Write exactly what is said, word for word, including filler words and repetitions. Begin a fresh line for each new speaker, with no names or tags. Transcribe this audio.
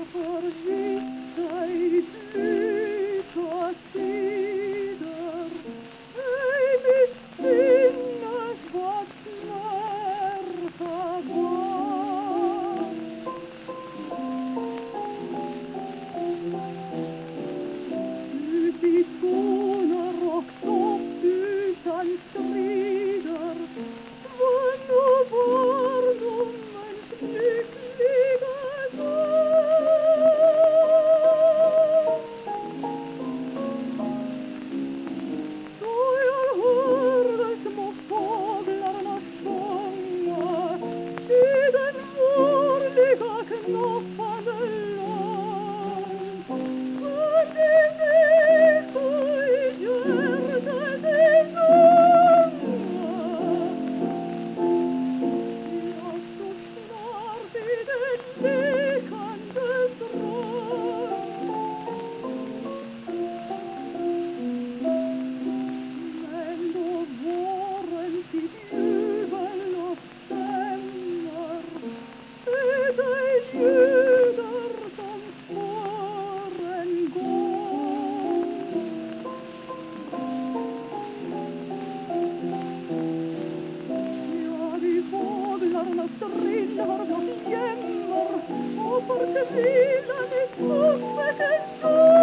förvissa i lycka tider, ej mitt sinnes vad smärta gav. Ut i toner och topp utan strider, vann och barndomens lyckliga dag. Då jag hörde små fåglarna sjunga i den vårliga knoppande lång, kunde meko i hjärtat en gånga. Jag stod snart vid en lekande dröm, men då våren sitt jubel uppstämmer, det ej ljuder som för en gång. Ja, vid fåglarnas strill har gått jämmer och förtvivlan i tuppet en stund.